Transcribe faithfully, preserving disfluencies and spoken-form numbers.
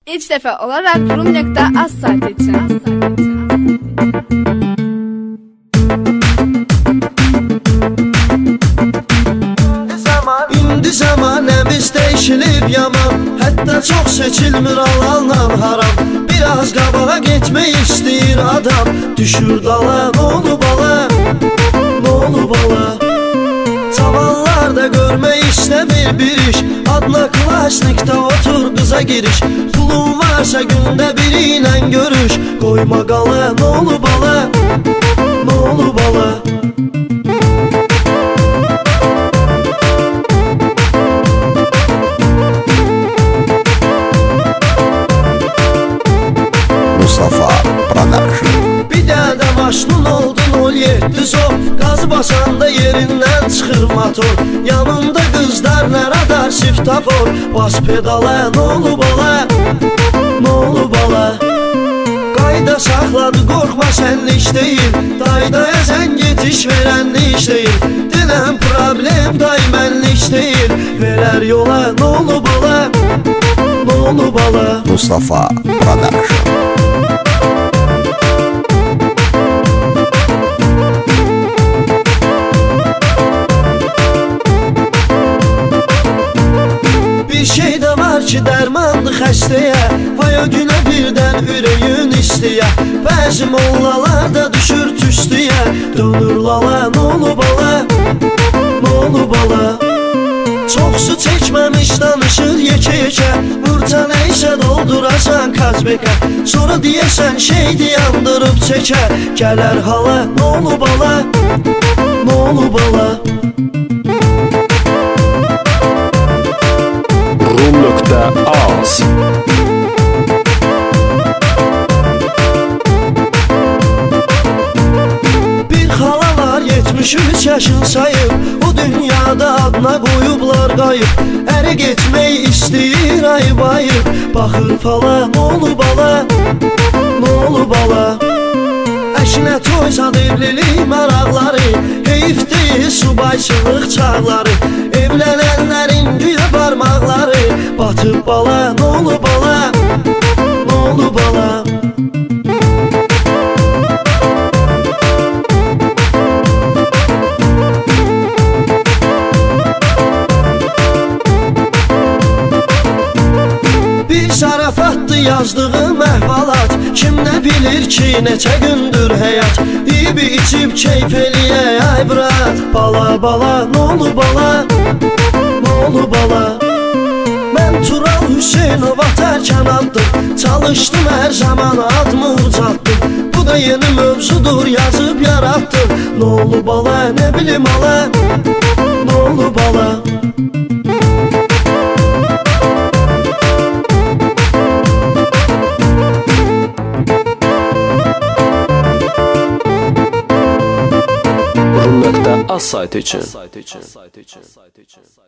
İlk dəfə olaraq Rum.az saytı üçün. İndi zamanəmiz dəyişilib yaman, hətta çox seçilmir halaldan haram. Biraz qabağa getmək istəyir adam, düşür dala, nə olub ala, nə olub ala. Cavanlar da görmək istəmir bir iş, adına klasnikdə otur qıza giriş. Pulun varsa gündə biri ilə görüş, qoyma qala, nə olub ala, nə olub ala. Mustafa Production. Bir dədə maşnun oldun ol yetdi zor, qaz basanda yerindən çıxır motor. Yanında qızlar nə radar siftafor, bas pedala, nə olub ala, nə olub ala. Qayda saxladı, qorxma sənlik deyil, daydaya sən getiş verənlik deyil. Denən problem day mənlik deyil, verər yola, nə olub ala, nə olub ala. Mustafa Production. Şey də var ki, dərmandı xəstəyə, vay o günə birdən ürəyin istəyə. Bəzi mollalar da düşür tüstüyə, dönür lala, nə olub ala, nə olub ala. Çox su çəkməmiş danışır yekə-yekə, vurca nəysə doldurasan kazbekə. Sonra deyəsən şeydi yandırıb çəkə, gələr hala, nə olub ala, nə olub ala. Rum.az. Bir xala var yetmiş üç yaşın sayıb, o dünyada adına qoyublar qayıb. Əri getmək istəyir ayıb ayıb, baxır fala, nə olub ala, nə olub ala. Əşinə toy zad evlilik maraqları, heyif deyil subayçılıq çağları. Evlənənlərin güya parmaqları, batıb bala, nə olub ala, nə olub ala. Bir zarafatdı yazdığım əhvalat, kim nə bilir ki, neçə gündür həyat. İyib içib keyf eləyək ay brat, bala bala, nə olub ala, nə olub ala. Mən Tural Hüseynov atarkən addım, çalışdım hər zaman adımı ucatdım. Bu da yeni mövzudur yazıb yaratdım, nə olub ala, nə bilim ala, nə olub ala. Rum.az saytı üçün.